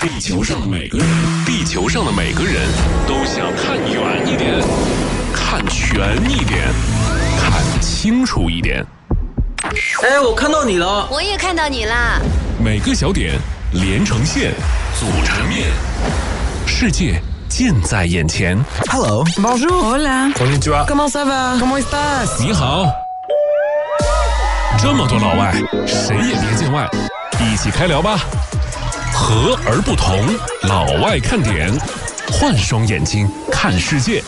地球上的每个人，都想看远一点，看全一点，看清楚一点。 哎，我看到你了。 我也看到你啦。 每个小点连成线，组成面，世界近在眼前。 Hello, bonjour, hola, konnichiwa, comment ça va, comment estás？ 你好。这么多老外，谁也别见外，一起开聊吧。和而不同，老外看点，换双眼睛看世界。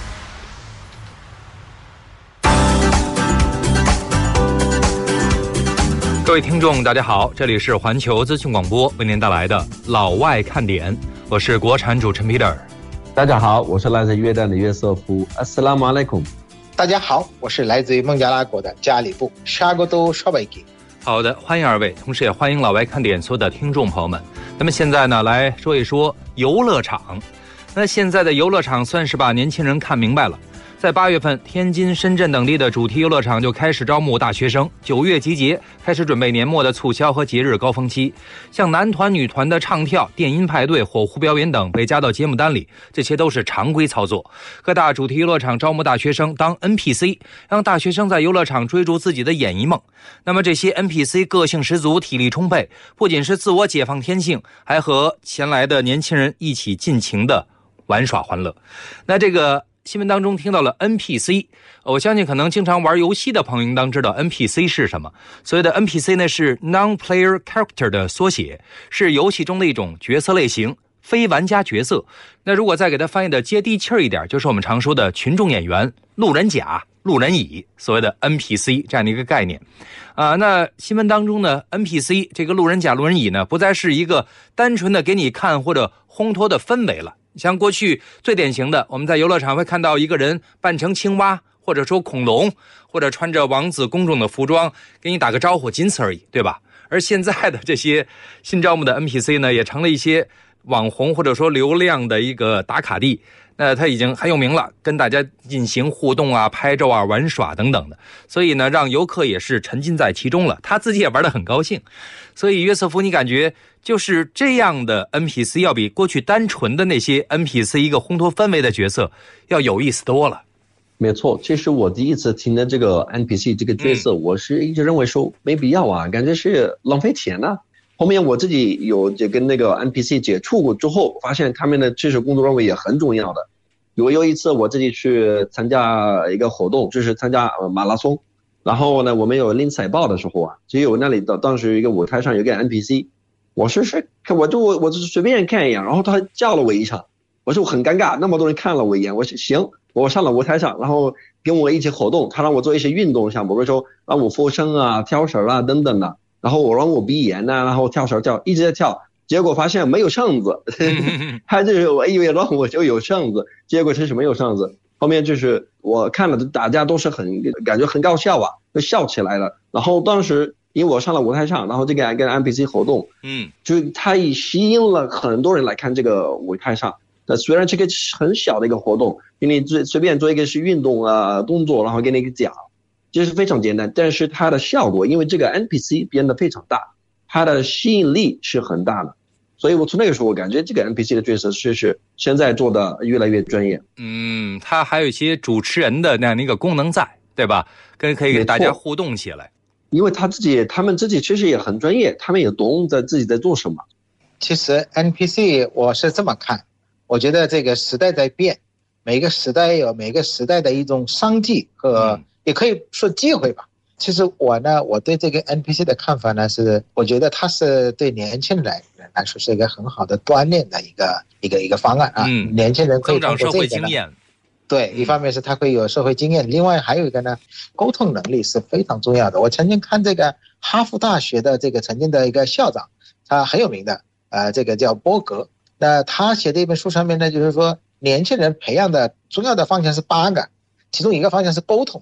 各位听众大家好，这里是环球资讯广播为您带来的老外看点，我是国产主持人 Peter。 大家好，我是来自约旦的约瑟夫。Assalamu alaikum。 大家好，我是来自于孟加拉国的加里布。Shagodo Shabaki。 好的，欢迎二位，同时也欢迎老外看点所有的听众朋友们。那么现在呢，来说一说游乐场。那现在的游乐场算是把年轻人看明白了。在8月份，天津、深圳等地的主题游乐场就开始招募大学生，9月集结，开始准备年末的促销和节日高峰期。像男团、女团的唱跳、电音派对、火狐表演等被加到节目单里，这些都是常规操作。各大主题游乐场招募大学生当 NPC， 让大学生在游乐场追逐自己的演艺梦。那么这些 NPC 个性十足，体力充沛，不仅是自我解放天性，还和前来的年轻人一起尽情的玩耍欢乐。那这个新闻当中听到了 NPC， 我相信可能经常玩游戏的朋友应当知道 NPC 是什么。所谓的 NPC 呢，是 Non-Player Character 的缩写，是游戏中的一种角色类型，非玩家角色。那如果再给它翻译的接地气儿一点，就是我们常说的群众演员、路人甲、路人乙，所谓的 NPC 这样的一个概念。那新闻当中呢 NPC 这个路人甲、路人乙呢，不再是一个单纯的给你看或者烘托的氛围了。像过去最典型的，我们在游乐场会看到一个人扮成青蛙，或者说恐龙，或者穿着王子公主的服装给你打个招呼，仅此而已，对吧？而现在的这些新招募的 NPC 呢，也成了一些网红或者说流量的一个打卡地。那他已经很有名了，跟大家进行互动啊、拍照啊、玩耍等等的，所以呢，让游客也是沉浸在其中了，他自己也玩得很高兴。所以约瑟夫，你感觉就是这样的 NPC 要比过去单纯的那些 NPC 一个烘托氛围的角色要有意思多了。 没错，其实我第一次听的这个 NPC 这个角色，我是一直认为说没必要啊，感觉是浪费钱啊。后面我自己有就跟那个 NPC 接触过之后，发现他们的知识工作认为也很重要的。有一次我自己去参加一个活动，就是参加马拉松，然后呢，我们有领彩报的时候啊，只有那里当时一个舞台上有一个 NPC， 我就随便看一眼，然后他叫了我一场，我说我很尴尬，那么多人看了我一眼，我说行，我上了舞台上，然后跟我一起活动，他让我做一些运动项目，比如说让我俯身啊、跳绳啊等等的。然后我让我闭眼然后跳绳跳，一直在跳，结果发现没有绳子，他就是我以为让我就有绳子，结果是没有绳子。后面就是我看了大家都是感觉很搞笑啊，就笑起来了。然后当时因为我上了舞台上，然后这个跟 NPC 活动，就他也吸引了很多人来看这个舞台上。虽然这个很小的一个活动，给你随便做一个是运动啊动作，然后给你一个讲。就是非常简单，但是它的效果，因为这个 NPC 变得非常大，它的吸引力是很大的，所以我从那个时候我感觉这个 NPC 的角色是现在做的越来越专业。 它还有一些主持人的那样的一个功能在，对吧？可以给大家互动起来。 因为他们自己其实也很专业，他们也懂自己在做什么。 其实 NPC 我是这么看，我觉得这个时代在变，每个时代有每个时代的一种商机和也可以说机会吧。其实我对这个 NPC 的看法呢是，我觉得它是对年轻人来说是一个很好的锻炼的一个方案啊。年轻人可以通过这个增长社会经验。 对，一方面是他会有社会经验，另外还有一个呢，沟通能力是非常重要的。我曾经看这个哈佛大学的这个曾经的一个校长，他很有名的，这个叫波格。那他写的一本书上面呢，就是说年轻人培养的重要的方向是8个，其中一个方向是沟通。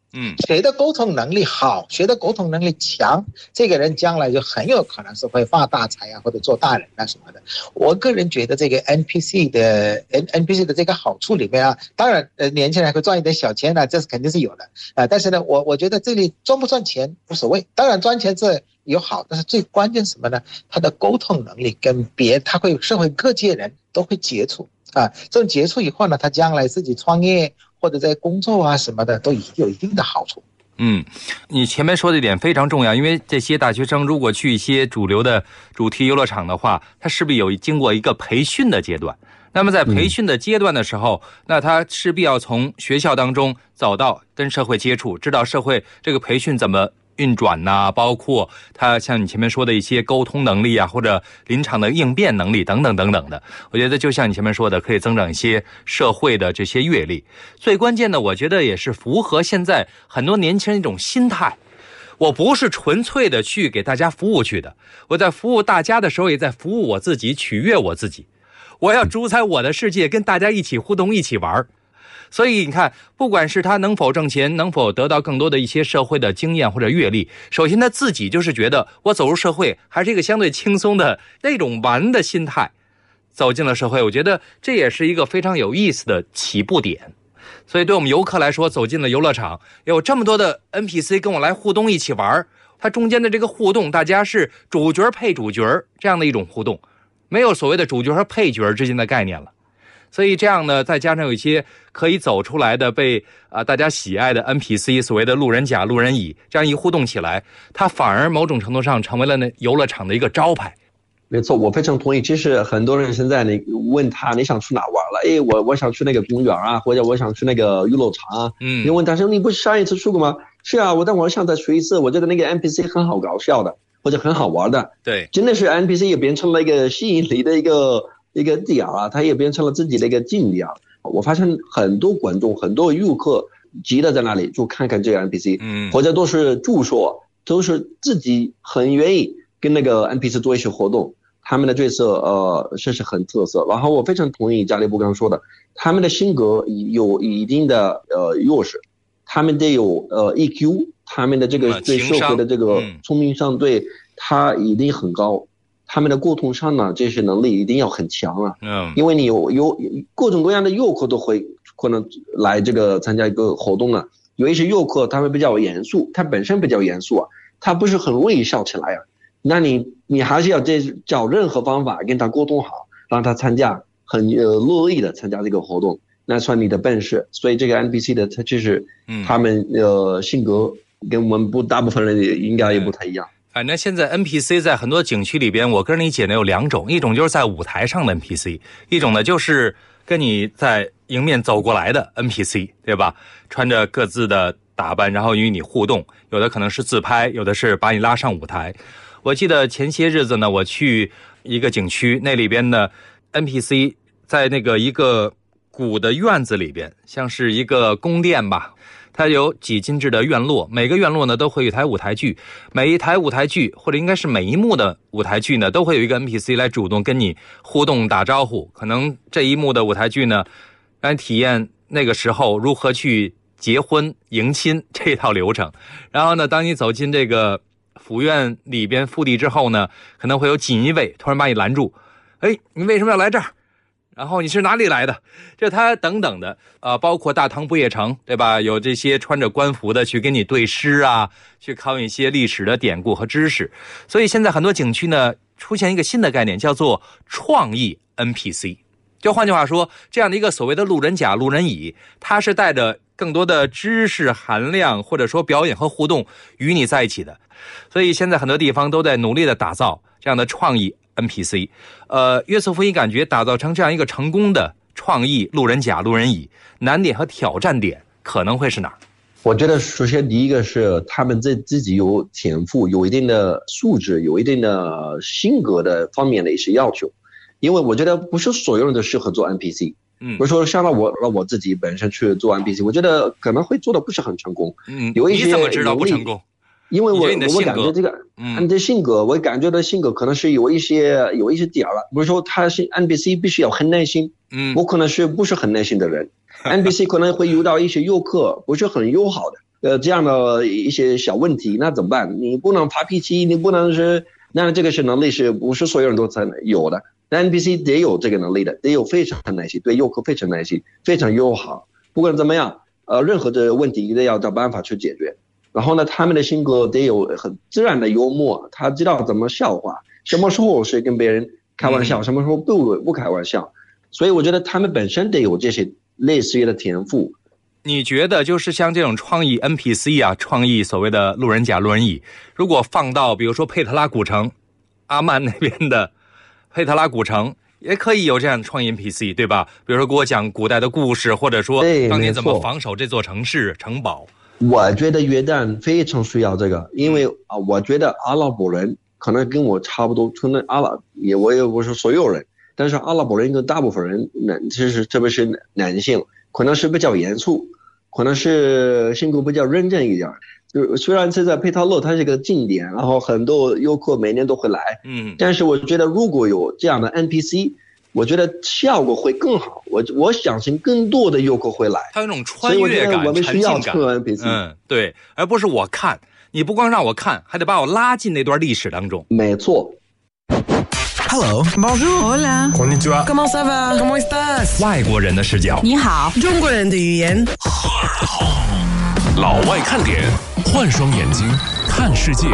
谁的沟通能力好，谁的沟通能力强，这个人将来就很有可能是会发大财啊，或者做大人啊什么的。我个人觉得这个 NPC 的这个好处里面啊，当然年轻人会赚一点小钱呢，这是肯定是有的但是呢，我觉得这里赚不赚钱无所谓，当然赚钱是有好，但是最关键什么呢？他的沟通能力跟他会社会各界人都会接触这种接触以后呢，他将来自己创业或者在工作啊什么的都有一定的好处。 你前面说的一点非常重要，因为这些大学生如果去一些主流的主题游乐场的话，他势必有经过一个培训的阶段。那么在培训的阶段的时候，那他势必要从学校当中走到跟社会接触，知道社会这个培训怎么运转呐，包括他像你前面说的一些沟通能力啊，或者临场的应变能力等等等等的。我觉得就像你前面说的，可以增长一些社会的这些阅历。最关键的，我觉得也是符合现在很多年轻人一种心态。我不是纯粹的去给大家服务去的，我在服务大家的时候，也在服务我自己，取悦我自己。我要主宰我的世界，跟大家一起互动，一起玩。所以你看，不管是他能否挣钱，能否得到更多的一些社会的经验或者阅历，首先他自己就是觉得我走入社会还是一个相对轻松的那种玩的心态，走进了社会，我觉得这也是一个非常有意思的起步点。所以对我们游客来说，走进了游乐场，有这么多的 NPC 跟我来互动一起玩，它中间的这个互动，大家是主角配主角这样的一种互动，没有所谓的主角和配角之间的概念了。所以这样呢，再加上有一些可以走出来的被大家喜爱的 NPC， 所谓的路人甲、路人乙，这样一互动起来，它反而某种程度上成为了那游乐场的一个招牌。 没错，我非常同意。其实很多人现在你问他你想去哪玩了，我想去那个公园啊，或者我想去那个游乐场啊。你问他说你不是上一次去过吗？是啊，但我想再去一次。我觉得那个 NPC 很好搞笑的，或者很好玩的。 对， 真的是 NPC 也变成了一个吸引力的一个点啊，它也变成了自己的一个劲点。我发现很多观众、很多游客急的在那里就看看这个 NPC，或者都是住所，都是自己很愿意跟那个 NPC 做一些活动。他们的角色是很特色。然后我非常同意加利布刚说的，他们的性格有一定的优势，他们得有EQ， 他们的这个对社会的这个聪明上对他一定很高。他们的沟通上呢，这些能力一定要很强啊。因为你有各种各样的游客都会可能来这个参加一个活动啊。有一些游客他们比较严肃，他本身比较严肃啊，他不是很容易笑起来啊。那你还是要找任何方法跟他沟通好，让他参加，很乐意的参加这个活动，那算你的本事。所以这个 NPC 的他其实他们性格跟我们大部分人应该也不太一样。 反正现在 NPC 在很多景区里边，我个人理解呢有两种，一种就是在舞台上的 NPC， 一种呢就是跟你在迎面走过来的 NPC， 对吧？穿着各自的打扮，然后与你互动，有的可能是自拍，有的是把你拉上舞台。我记得前些日子呢，我去一个景区，那里边的 NPC 在那个一个古的院子里边，像是一个宫殿吧，它有几进制的院落，每个院落呢都会有一台舞台剧，每一台舞台剧或者应该是每一幕的舞台剧呢，都会有一个 NPC 来主动跟你互动打招呼。可能这一幕的舞台剧呢，让你体验那个时候如何去结婚迎亲这一套流程。然后呢，当你走进这个府院里边腹地之后呢，可能会有锦衣卫突然把你拦住，你为什么要来这儿？然后你是哪里来的？这他等等的包括大唐不夜城，对吧？有这些穿着官服的去跟你对诗啊，去考一些历史的典故和知识。所以现在很多景区呢出现一个新的概念，叫做创意 NPC。就换句话说，这样的一个所谓的路人甲、路人乙，它是带着更多的知识含量或者说表演和互动与你在一起的。所以现在很多地方都在努力的打造这样的创意 NPC。约瑟夫，你感觉打造成这样一个成功的创意路人甲、路人乙，难点和挑战点可能会是哪儿？ 我觉得首先第一个是他们自己有天赋，有一定的素质，有一定的性格的方面的一些要求。因为我觉得不是所有人都适合做 NPC。比如说像让我自己本身去做 NPC， 我觉得可能会做的不是很成功。有一些你怎么知道不成功？ 因为我感觉这个你的性格，我感觉的性格可能是有一些点了。比如说他是 NPC 必须要很耐心，我可能是不是很耐心的人。NPC 可能会遇到一些游客不是很友好的， 这样的一些小问题，那怎么办？你不能发脾气，你不能是，那这个是能力是不是所有人都才有的？但 NPC 得有这个能力的，得有非常耐心，对游客非常耐心，非常友好。不管怎么样，任何的问题一定要找办法去解决。然后呢，他们的性格得有很自然的幽默，他知道怎么笑话，什么时候是跟别人开玩笑，什么时候不开玩笑。所以我觉得他们本身得有这些类似于的天赋。 你觉得就是像这种创意 NPC 啊，创意所谓的路人甲、路人乙，如果放到比如说佩特拉古城，阿曼那边的佩特拉古城，也可以有这样的创意 NPC， 对吧？比如说给我讲古代的故事，或者说当年怎么防守这座城市、城堡。 我觉得约旦非常需要这个，因为我觉得阿拉伯人可能跟我差不多，可能我也不是所有人，但是阿拉伯人跟大部分人其实特别是男性，可能是比较严肃，可能是性格比较认真一点。就虽然是在佩特勒它是个景点，然后很多游客每年都会来，但是我觉得如果有这样的 NPC， 我觉得效果会更好。我相信更多的游客会来， 它有种穿越感、 我们需要沉浸感。 NPC， 对，而不是我看，你不光让我看，还得把我拉进那段历史当中。 没错。 Hello, Bonjour, Hola, Konnichiwa. Comment ça va? Comment estás? 外国人的视角， 你好，中国人的语言。 老外看点，换双眼睛看世界。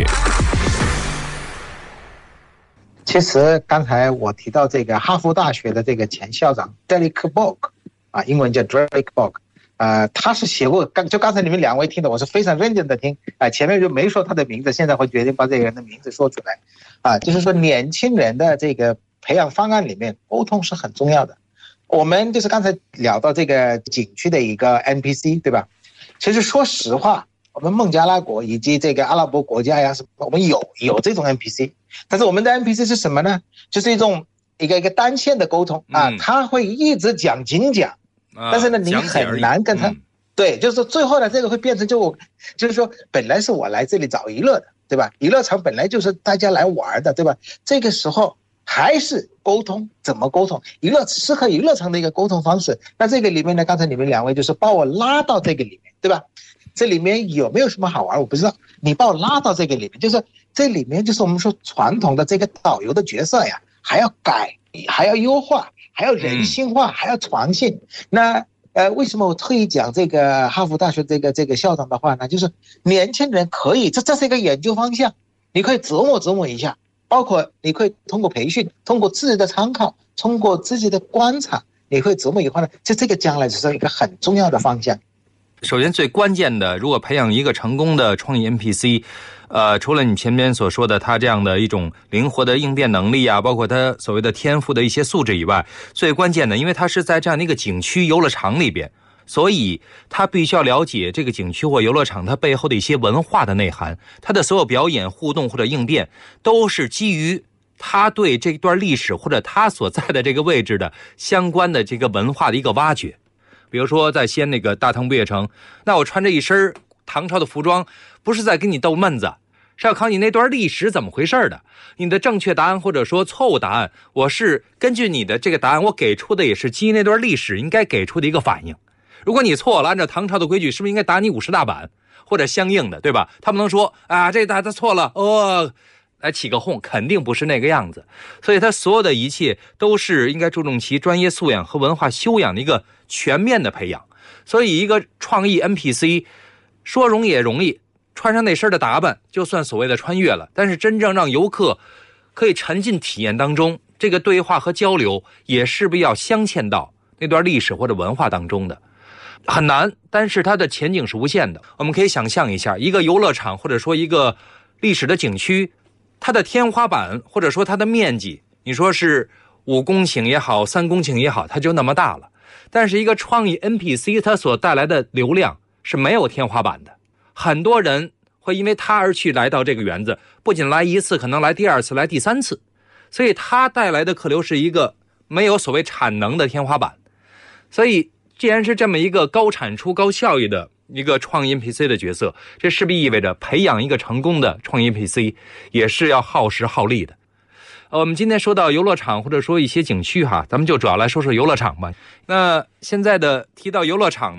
其实刚才我提到这个哈佛大学的这个前校长 Derek Bok 啊，英文叫 Derek Bok， 他是写过，就刚才你们两位听的，我是非常认真的听，前面就没说他的名字，现在会决定把这个人的名字说出来，就是说年轻人的这个培养方案里面，沟通是很重要的。我们就是刚才聊到这个景区的一个 NPC， 对吧？其实说实话，我们孟加拉国以及这个阿拉伯国家呀，我们有这种 NPC， 但是我们的 NPC 是什么呢？就是一个单线的沟通他会一直讲精讲，但是呢，你很难跟他，对，就是最后呢，这个会变成就是说，本来是我来这里找娱乐的，对吧？娱乐场本来就是大家来玩的，对吧？这个时候还是沟通，怎么沟通？适合娱乐场的一个沟通方式。那这个里面呢，刚才你们两位就是把我拉到这个里面，对吧？这里面有没有什么好玩？我不知道。你把我拉到这个里面，就是这里面就是我们说传统的这个导游的角色呀，还要改，还要优化，还要人性化，还要创新。那为什么我特意讲这个哈佛大学这个校长的话呢？就是年轻人可以，这是一个研究方向，你可以琢磨一下。包括你可以通过培训，通过自己的参考，通过自己的观察，你会琢磨以后呢，这个将来是一个很重要的方向。 首先最关键的，如果培养一个成功的创意 NPC， 除了你前面所说的他这样的一种灵活的应变能力啊，包括他所谓的天赋的一些素质以外，最关键的，因为他是在这样的一个景区游乐场里边，所以他必须要了解这个景区或游乐场它背后的一些文化的内涵，他的所有表演互动或者应变都是基于他对这段历史或者他所在的这个位置的相关的这个文化的一个挖掘。比如说在西安那个大唐不夜城，那我穿着一身唐朝的服装，不是在跟你逗闷子，是要考你那段历史怎么回事的。你的正确答案或者说错误答案，我是根据你的这个答案，我给出的也是基于那段历史应该给出的一个反应。如果你错了，按照唐朝的规矩，是不是应该打你50大板或者相应的，对吧？他不能说这他错了来起个哄，肯定不是那个样子。所以他所有的一切都是应该注重其专业素养和文化修养的一个全面的培养。所以一个创意 NPC 说容也容易，穿上那身的打扮就算所谓的穿越了，但是真正让游客可以沉浸体验当中，这个对话和交流也势必要镶嵌到那段历史或者文化当中的。很难，但是它的前景是无限的。我们可以想象一下，一个游乐场或者说一个历史的景区，它的天花板或者说它的面积，你说是5公顷也好，3公顷也好，它就那么大了。但是一个创意 NPC 它所带来的流量是没有天花板的，很多人会因为它而去来到这个园子，不仅来一次，可能来第2次，来第3次。所以它带来的客流是一个没有所谓产能的天花板。所以既然是这么一个高产出高效益的一个创意 NPC 的角色，这势必意味着培养一个成功的创意 NPC 也是要耗时耗力的。我们今天说到游乐场或者说一些景区咱们就主要来说说游乐场吧。那现在的提到游乐场呢，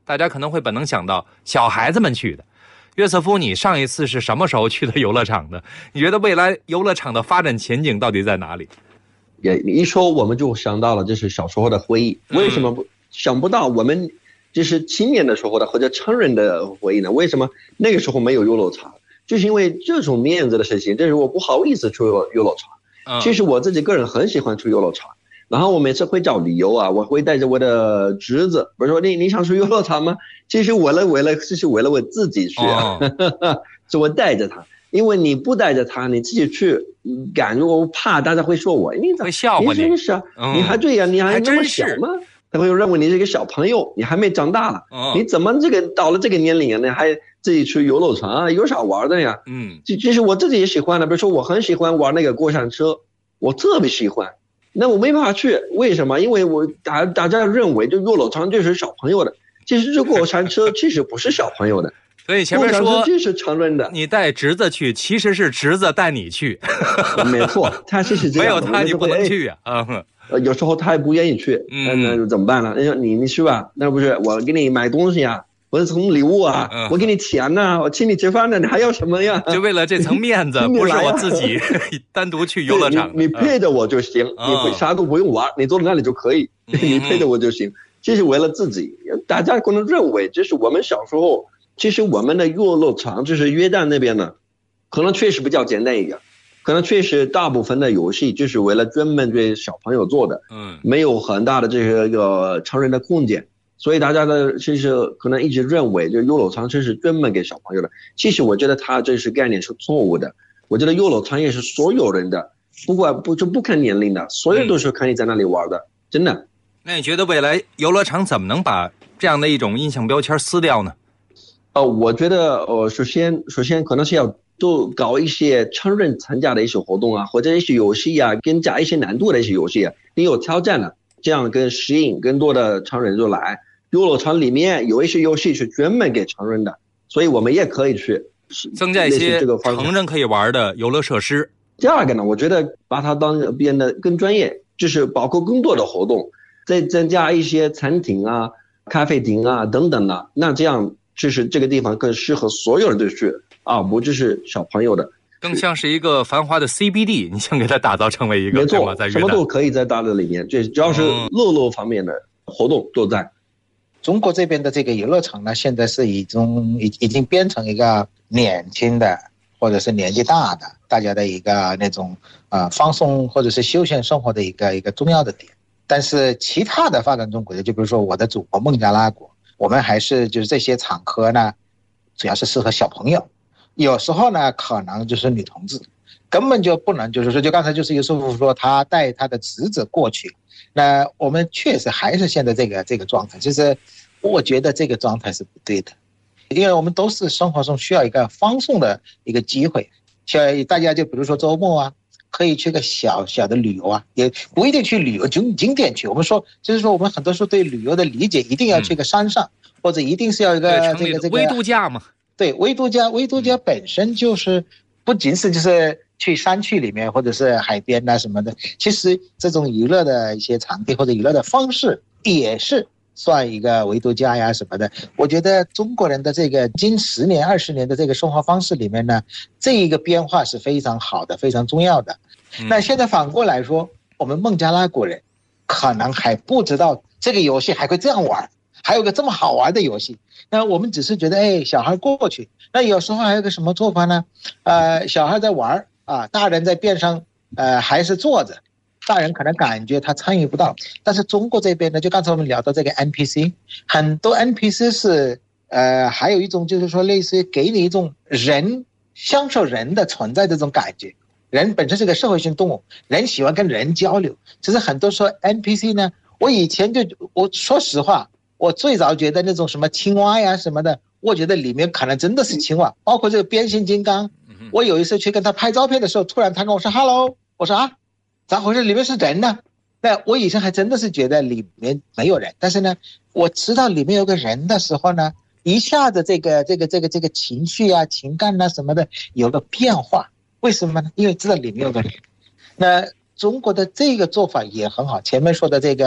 大家可能会本能想到小孩子们去的。约瑟夫，你上一次是什么时候去的游乐场的？你觉得未来游乐场的发展前景到底在哪里？ 你一说我们就想到了，这是小时候的回忆。为什么想不到我们就是青年的时候的或者成人的回忆呢？为什么那个时候没有游乐场？就是因为这种面子的事情，这是我不好意思去游乐场。其实我自己个人很喜欢去游乐场，然后我每次会找理由啊，我会带着我的侄子，比如说你想去游乐场吗？其实为了我自己去，所以我带着他。因为你不带着他，你自己去，感觉我怕大家会说我，你会笑话你， 真是你还对呀，你还那么小吗？他会认为你是一个小朋友，你还没长大了，你怎么到了这个年龄啊，你还自己去游乐场啊？有啥玩的呀？其实我自己也喜欢的，比如说我很喜欢玩那个过山车，我特别喜欢。那我没办法去，为什么？因为大家认为这游乐场就是小朋友的，其实这过山车其实不是小朋友的。 所以前面说这是成人的， 你带侄子去，其实是侄子带你去。 没错，他是这样的， 没有他你不能去啊。 有时候他也不愿意去，那怎么办呢？你去吧，那不是我给你买东西啊，我是送礼物啊，我给你钱呐，我请你吃饭呢，你还要什么呀？ 就为了这层面子，不是我自己单独去游乐场。 你配着我就行，你啥都不用玩，你坐在那里就可以，你配着我就行。这是为了自己，大家可能认为这是我们小时候。其实我们的游乐场就是约旦那边呢，可能确实比较简单一点，可能确实大部分的游戏就是为了专门对小朋友做的，没有很大的这个成人的空间，所以大家的其实可能一直认为这游乐场就是专门给小朋友的。其实我觉得他这是概念是错误的，我觉得游乐场也是所有人的，不看年龄的，所有都是可以在那里玩的，真的。 那你觉得未来游乐场怎么能把这样的一种印象标签撕掉呢？ 我觉得首先可能是要多搞一些成人参加的一些活动啊，或者一些游戏啊，更加一些难度的一些游戏啊，你有挑战的，这样跟吸引更多的成人就来。游乐场里面有一些游戏是专门给成人的，所以我们也可以去增加一些成人可以玩的游乐设施。 第二个呢，我觉得把它变得更专业，就是包括更多的活动，再增加一些餐厅啊、咖啡厅啊等等的，那这样就是这个地方更适合所有人都去啊，不只是小朋友的， 更像是一个繁华的 CBD， 你想给它打造成为一个， 没错，什么都可以在大的里面，只要是乐乐方面的活动都在。 中国这边的这个游乐场呢，现在是已经变成一个年轻的或者是年纪大的大家的一个那种放松或者是休闲生活的一个重要的点。但是其他的发展中国家，就比如说我的祖国孟加拉国，我们还是就是这些场合呢，主要是适合小朋友，有时候呢可能就是女同志，根本就不能就是说，就刚才就是尤师傅说他带他的侄子过去，那我们确实还是现在这个状态，就是我觉得这个状态是不对的，因为我们都是生活中需要一个放松的一个机会，像大家就比如说周末啊，可以去个小小的旅游啊，也不一定去旅游景点去。我们说就是说，我们很多时候对旅游的理解一定要去个山上，或者一定是要一个这个微度假嘛。 对，微度假本身就是不仅是就是去山区里面或者是海边啊什么的，其实这种娱乐的一些场地或者娱乐的方式也是算一个微度假呀什么的。我觉得中国人的这个近10年20年的这个生活方式里面呢，这一个变化是非常好的，非常重要的。那现在反过来说，我们孟加拉国人可能还不知道这个游戏还会这样玩，还有个这么好玩的游戏。那我们只是觉得小孩过去，那有时候还有个什么做法呢？小孩在玩啊，大人在边上还是坐着，大人可能感觉他参与不到。但是中国这边呢，就刚才我们聊到这个 NPC， 很多 NPC 是还有一种就是说类似于给你一种人享受人的存在这种感觉。人本身是个社会性动物，人喜欢跟人交流。其实很多说 NPC 呢，我以前我说实话，我最早觉得那种什么青蛙呀什么的，我觉得里面可能真的是青蛙，包括这个变形金刚。我有一次去跟他拍照片的时候，突然他跟我说 Hello， 我说咋回事？里面是人呢？那我以前还真的是觉得里面没有人，但是呢，我知道里面有个人的时候呢，一下子这个情绪啊、情感啊什么的有个变化。为什么呢？因为知道里面有个人。那中国的这个做法也很好，前面说的这个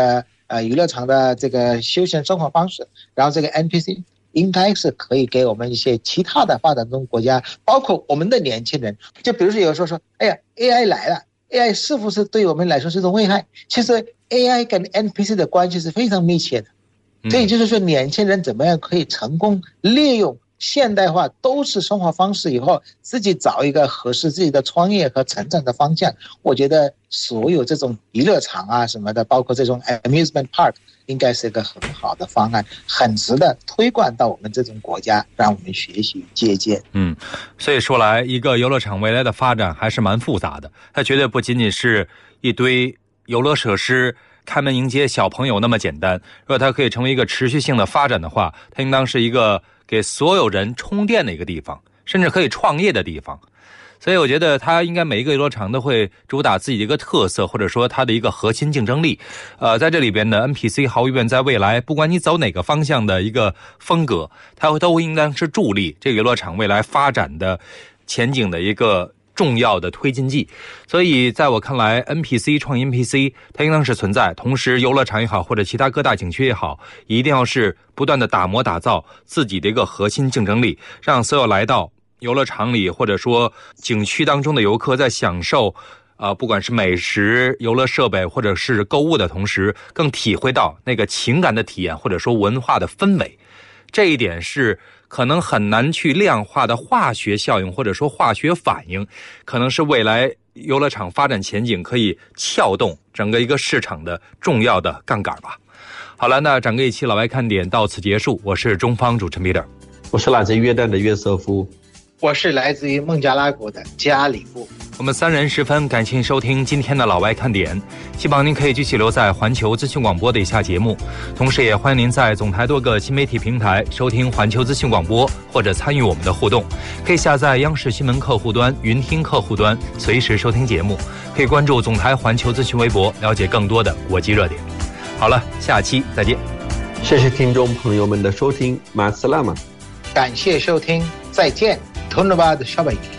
娱乐场的这个休闲生活方式，然后这个 NPC 应该是可以给我们一些其他的发展中国家，包括我们的年轻人，就比如说有时候说，哎呀 AI 来了， AI 是不是对我们来说是一种危害？其实 AI 跟 NPC 的关系是非常密切的，所以就是说年轻人怎么样可以成功利用现代化都市生活方式以后，自己找一个合适自己的创业和成长的方向。我觉得所有这种娱乐场啊什么的，包括这种 amusement park， 应该是一个很好的方案，很值得推广到我们这种国家，让我们学习借鉴。 所以说来，一个游乐场未来的发展还是蛮复杂的，它绝对不仅仅是一堆游乐设施开门迎接小朋友那么简单。如果它可以成为一个持续性的发展的话，它应当是一个给所有人充电的一个地方，甚至可以创业的地方。所以我觉得它应该每一个游乐场都会主打自己的一个特色，或者说它的一个核心竞争力。在这里边的 NPC 毫无疑问在未来，不管你走哪个方向的一个风格，它都应当是助力这个游乐场未来发展的前景的一个重要的推进剂。所以在我看来 NPC 创意 NPC 它应当是存在，同时游乐场也好，或者其他各大景区也好，一定要是不断的打磨打造自己的一个核心竞争力，让所有来到游乐场里或者说景区当中的游客在享受不管是美食、游乐设备或者是购物的同时，更体会到那个情感的体验，或者说文化的氛围。这一点是可能很难去量化的化学效应，或者说化学反应，可能是未来游乐场发展前景可以撬动整个一个市场的重要的杠杆吧。好了，那整个一期老外看点到此结束，我是中方主持人 Peter， 我是来自约旦的约瑟夫， 我是来自于孟加拉国的加里布。 我们三人十分感谢收听今天的老外看点，希望您可以继续留在环球资讯广播的以下节目，同时也欢迎您在总台多个新媒体平台收听环球资讯广播，或者参与我们的互动。可以下载央视新闻客户端、云听客户端，随时收听节目。可以关注总台环球资讯微博，了解更多的国际热点。好了，下期再见。 谢谢听众朋友们的收听，马斯拉玛， 感谢收听，再见，同志们的小北。